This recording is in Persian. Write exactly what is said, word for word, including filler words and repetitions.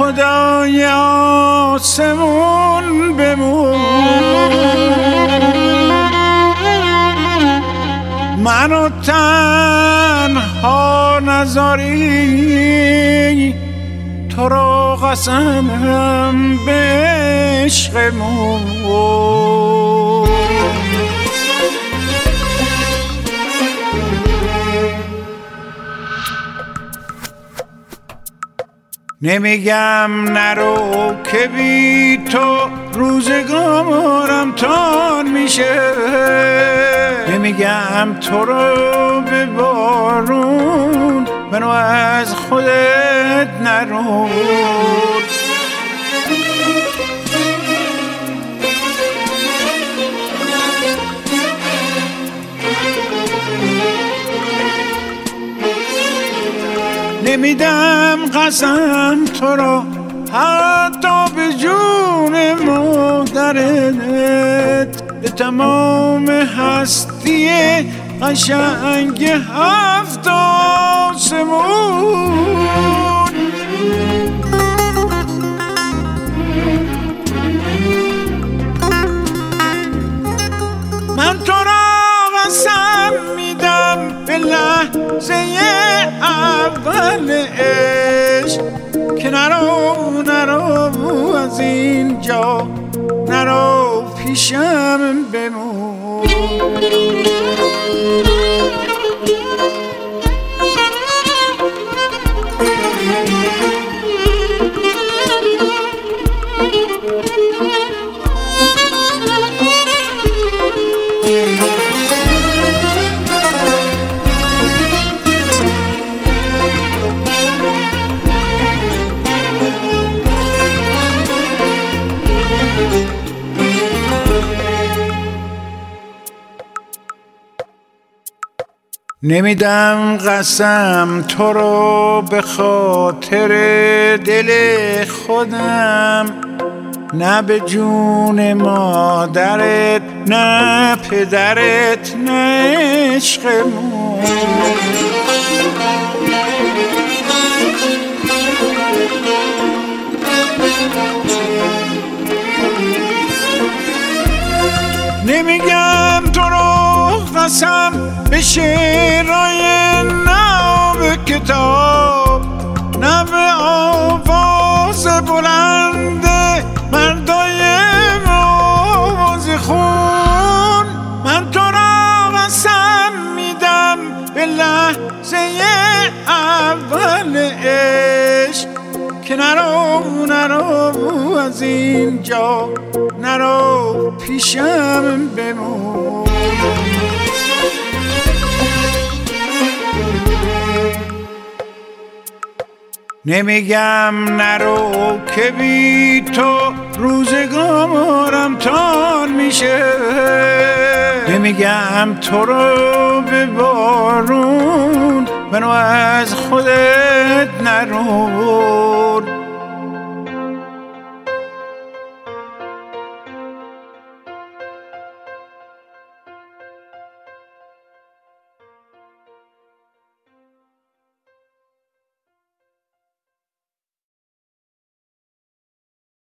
خدای آسمون بمون، منو تنها نذاری، تو رو قسمم به عشقمون. نمیگم نرو که بی تو روزگارم تان میشه، نمیگم تو رو به بارون منو از خودت نرو. نمیدم قسم تو را حتی به جون مادرت، به تمام هستی قشنگ هفت آسمون. من تو را قسم میدم به لحظه اول عشق که نرو نرو از اینجا، نرو پیشم بمون. نمیدم قسم تو رو به خاطر دل خودم، نه به جون مادرت نه پدرت نه عشقمون. نمیگم تو رو قسم به شعرهای نه به کتاب، نه به آواز بلند مردای موز خون. من تو را قسم میدم به لحظه اول عشق که نرو نرو از اینجا، نرو پیشم بمون. نمیگم نرو که بی تو روزگارم تان میشه، نمیگم تو رو به بارون منو از خودت نرو.